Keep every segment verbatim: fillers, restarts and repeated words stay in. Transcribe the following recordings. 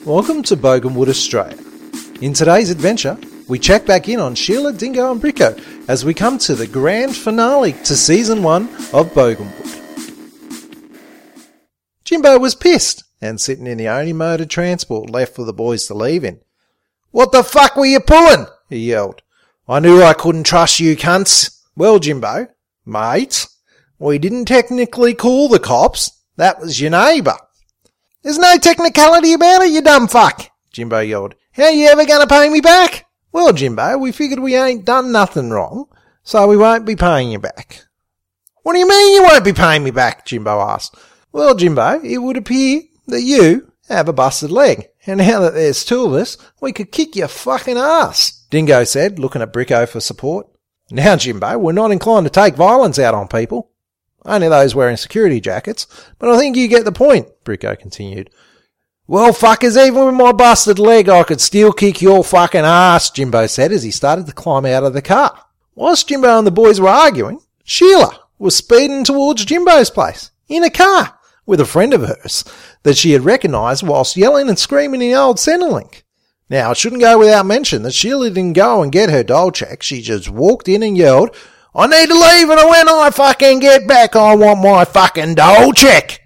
Welcome to Boganwood, Australia. In today's adventure, we check back in on Sheila, Dingo and Bricko as we come to the grand finale to Season one of Boganwood. Jimbo was pissed and sitting in the only mode of transport left for the boys to leave in. "What the fuck were you pulling?" he yelled. "I knew I couldn't trust you cunts." "Well, Jimbo, mate, we didn't technically call the cops. That was your neighbour." "There's no technicality about it, you dumb fuck," Jimbo yelled. "How you ever going to pay me back?" "Well, Jimbo, we figured we ain't done nothing wrong, so we won't be paying you back." "What do you mean you won't be paying me back?" Jimbo asked. "Well, Jimbo, it would appear that you have a busted leg, and now that there's two of us, we could kick your fucking ass," Dingo said, looking at Bricko for support. "Now, Jimbo, we're not inclined to take violence out on people. Only those wearing security jackets, but I think you get the point," Bricko continued. "Well, fuckers, even with my busted leg, I could still kick your fucking ass," Jimbo said as he started to climb out of the car. Whilst Jimbo and the boys were arguing, Sheila was speeding towards Jimbo's place, in a car, with a friend of hers that she had recognised whilst yelling and screaming in the old Centrelink. Now, it shouldn't go without mention that Sheila didn't go and get her doll check. She just walked in and yelled, "I need to leave, and when I fucking get back, I want my fucking doll check."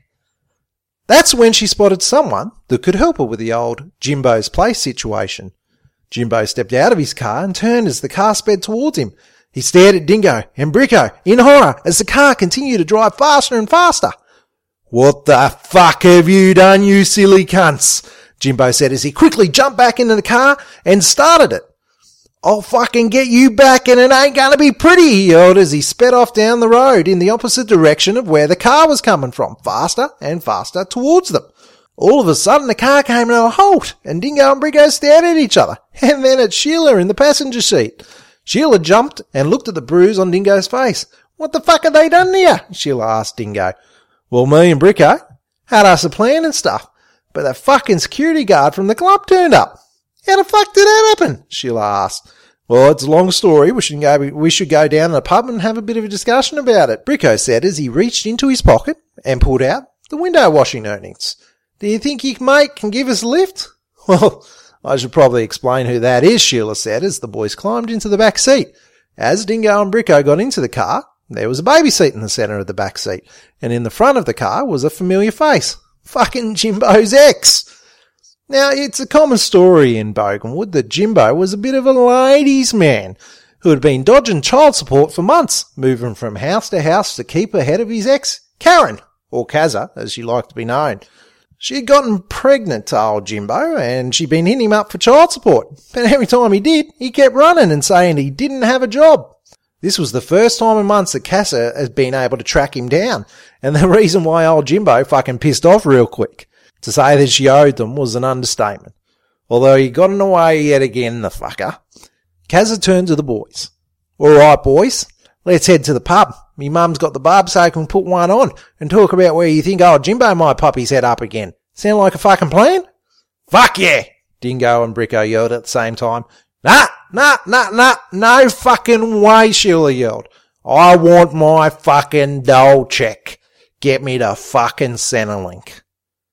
That's when she spotted someone that could help her with the old Jimbo's place situation. Jimbo stepped out of his car and turned as the car sped towards him. He stared at Dingo and Bricko in horror as the car continued to drive faster and faster. "What the fuck have you done, you silly cunts?" Jimbo said as he quickly jumped back into the car and started it. "I'll fucking get you back and it ain't gonna be pretty," he yelled as he sped off down the road in the opposite direction of where the car was coming from, faster and faster towards them. All of a sudden the car came to a halt and Dingo and Bricko stared at each other and then at Sheila in the passenger seat. Sheila jumped and looked at the bruise on Dingo's face. "What the fuck have they done to you?" Sheila asked Dingo. "Well, me and Bricko had us a plan and stuff, but that fucking security guard from the club turned up." "How the fuck did that happen?" Sheila asked. "Well, it's a long story. We should go, we should go down to the pub and have a bit of a discussion about it," Bricko said as he reached into his pocket and pulled out the window washing earnings. "Do you think your mate can give us a lift?" "Well, I should probably explain who that is," Sheila said as the boys climbed into the back seat. As Dingo and Bricko got into the car, there was a baby seat in the centre of the back seat, and in the front of the car was a familiar face. Fucking Jimbo's ex. Now, it's a common story in Boganwood that Jimbo was a bit of a ladies' man who had been dodging child support for months, moving from house to house to keep ahead of his ex, Karen, or Kazza, as she liked to be known. She had gotten pregnant to old Jimbo, and she'd been hitting him up for child support, but every time he did, he kept running and saying he didn't have a job. This was the first time in months that Kazza has been able to track him down, and the reason why old Jimbo fucking pissed off real quick. To say that she owed them was an understatement. Although he got in the way yet again, the fucker. Kazza turned to the boys. "All right, boys, let's head to the pub. Me mum's got the barb so I can put one on and talk about where you think old Jimbo might pop his head up again. Sound like a fucking plan?" "Fuck yeah!" Dingo and Bricko yelled at the same time. "Nah, nah, nah, nah, no fucking way," Sheila yelled. "I want my fucking doll check. Get me to fucking Centrelink."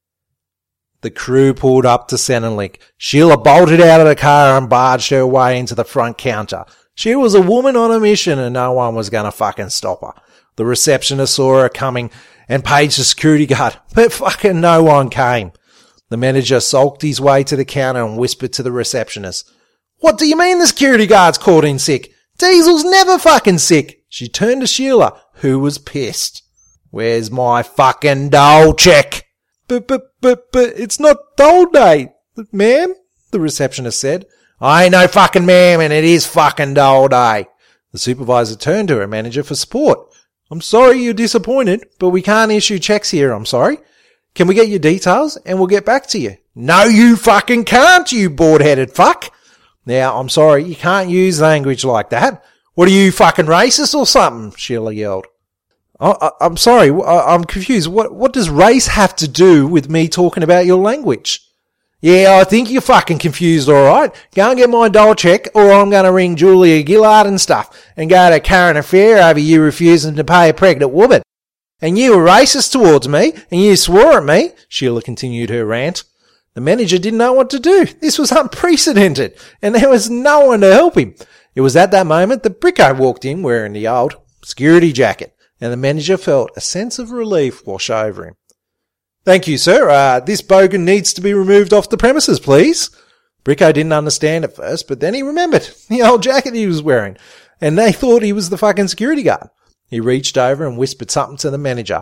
The crew pulled up to Centrelink. Sheila bolted out of the car and barged her way into the front counter. She was a woman on a mission and no one was going to fucking stop her. The receptionist saw her coming and paged the security guard, but fucking no one came. The manager sulked his way to the counter and whispered to the receptionist, "What do you mean the security guard's called in sick? Diesel's never fucking sick." She turned to Sheila, who was pissed. "Where's my fucking doll check?" But, but, but, but, it's not doll day, ma'am," the receptionist said. "I ain't no fucking ma'am and it is fucking doll day." The supervisor turned to her manager for support. "I'm sorry you're disappointed, but we can't issue checks here, I'm sorry. Can we get your details and we'll get back to you?" "No, you fucking can't, you board-headed fuck." "Now, I'm sorry, you can't use language like that. What are you, fucking racist or something?" Sheila yelled. I, I'm sorry, I, I'm confused. What what does race have to do with me talking about your language?" "Yeah, I think you're fucking confused, alright. Go and get my doll check, or I'm going to ring Julia Gillard and stuff, and go to Karen Affair over you refusing to pay a pregnant woman. And you were racist towards me, and you swore at me," Sheila continued her rant. The manager didn't know what to do. This was unprecedented, and there was no one to help him. It was at that moment that Bricko walked in wearing the old security jacket, and the manager felt a sense of relief wash over him. "Thank you, sir. Uh, this bogan needs to be removed off the premises, please." Bricko didn't understand at first, but then he remembered the old jacket he was wearing, and they thought he was the fucking security guard. He reached over and whispered something to the manager.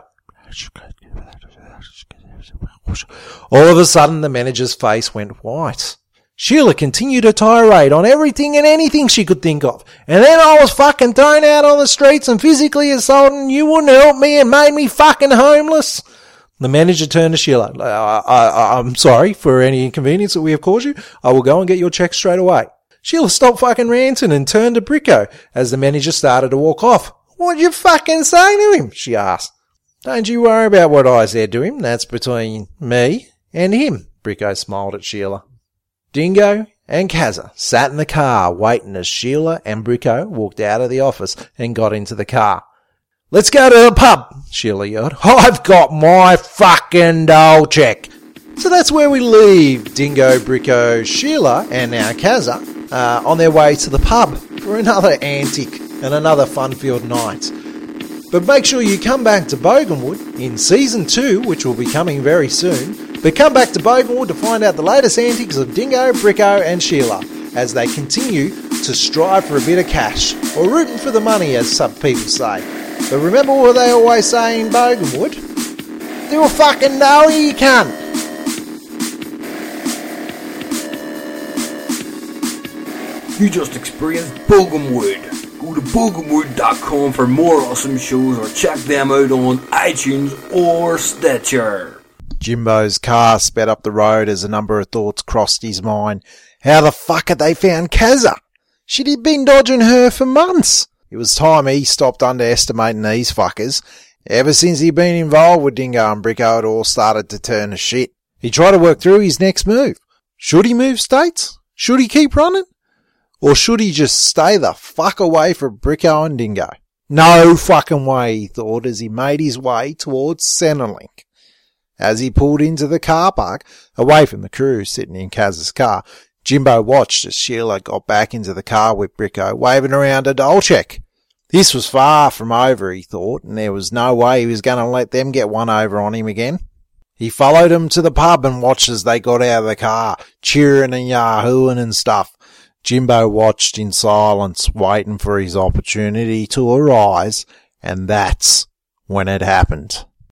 All of a sudden, the manager's face went white. Sheila continued her tirade on everything and anything she could think of. "And then I was fucking thrown out on the streets and physically assaulted, and you wouldn't help me and made me fucking homeless." The manager turned to Sheila. I, I, I'm sorry for any inconvenience that we have caused you. I will go and get your check straight away." Sheila stopped fucking ranting and turned to Bricko as the manager started to walk off. "What'd you fucking say to him?" she asked. "Don't you worry about what I said to him. That's between me and him." Bricko smiled at Sheila. Dingo and Kazza sat in the car waiting as Sheila and Bricko walked out of the office and got into the car. "Let's go to the pub," Sheila yelled. "I've got my fucking dole check." So that's where we leave Dingo, Bricko, Sheila and now Kazza uh, on their way to the pub for another antic and another fun-filled night. But make sure you come back to Boganwood in Season two, which will be coming very soon. But come back to Boganwood to find out the latest antics of Dingo, Bricko and Sheila as they continue to strive for a bit of cash, or rooting for the money as some people say. But remember what they always say in Boganwood? Do a fucking know you cunt. You just experienced Boganwood. Go to boganwood dot com for more awesome shows or check them out on iTunes or Stitcher. Jimbo's car sped up the road as a number of thoughts crossed his mind. How the fuck had they found Kazza? She'd been dodging her for months. It was time he stopped underestimating these fuckers. Ever since he'd been involved with Dingo and Bricko, it all started to turn to shit. He tried to work through his next move. Should he move states? Should he keep running? Or should he just stay the fuck away from Bricko and Dingo? No fucking way, he thought, as he made his way towards Centrelink. As he pulled into the car park, away from the crew sitting in Kaz's car, Jimbo watched as Sheila got back into the car with Bricko, waving around a dole check. This was far from over, he thought, and there was no way he was going to let them get one over on him again. He followed them to the pub and watched as they got out of the car, cheering and yahooing and stuff. Jimbo watched in silence, waiting for his opportunity to arise, and that's when it happened.